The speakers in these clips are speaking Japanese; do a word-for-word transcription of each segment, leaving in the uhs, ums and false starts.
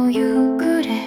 の夕暮れ、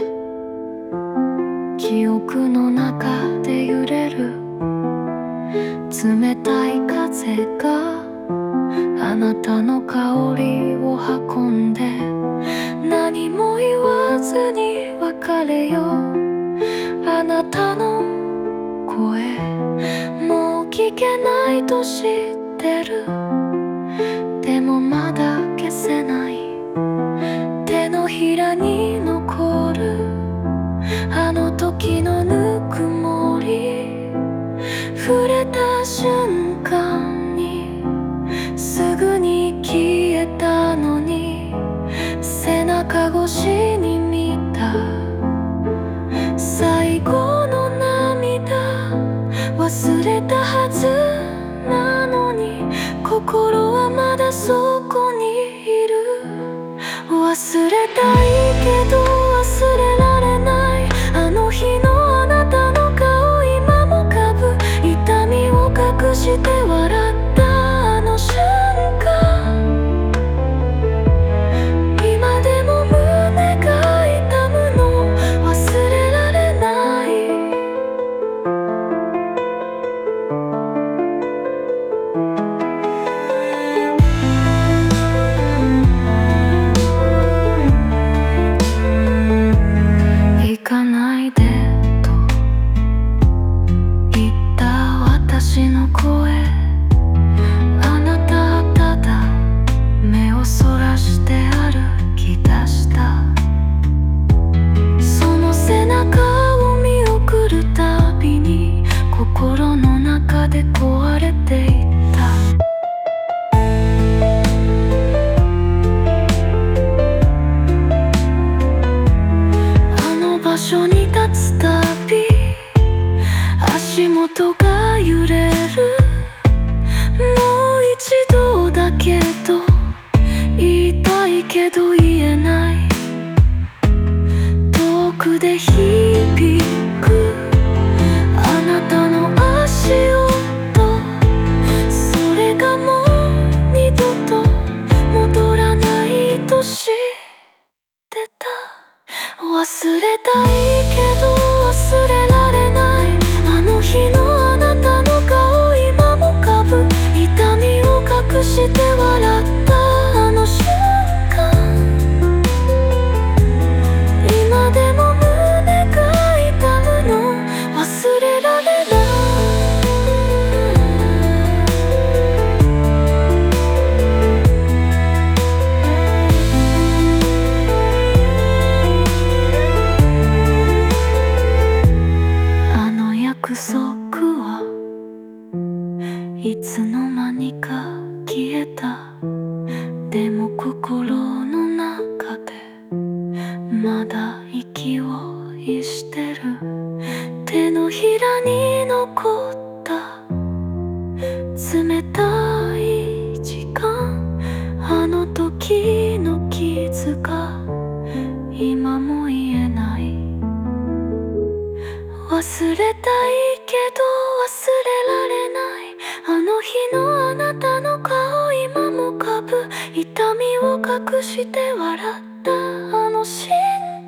記憶の中で揺れる冷たい風があなたの香りを運んで、何も言わずに別れよう。あなたの声もう聞けないと知ってる。でもまだ消せない、手のひらに残るあの時のぬくもり。触れた瞬間にすぐに消えたのに、背中越しに見た最後の涙。忘れたはずなのに心はまだそこにいる。忘れたいけど忘れられない、あの日のあなたの顔今もかぶ、痛みを隠して笑ったあの瞬間。今でも胸が痛むの忘れられない。行かないでと言った私の声、あなたはただ目をそらして歩き出した。その背中を見送るたびに心の中で壊れていった。あの場所に立つたび足元が揺れる。もう一度だけと言いたいけど言えない。遠くで響くあなたの足音、それがもう二度と戻らないと知ってた。忘れたいけど忘れられない、あの日のあなたの顔今もかぶ、痛みを隠して笑ったあの瞬間。今でも胸が痛むの忘れられない。あの約束はいつの間にか消えた。でも心の中でまだ息をしてる。手のひらに残った冷たい時間、あの時の傷が今も癒えない。忘れたいけど忘れられない、あの日のあなたの顔今もかぶ、痛みを隠して笑ったあの瞬間。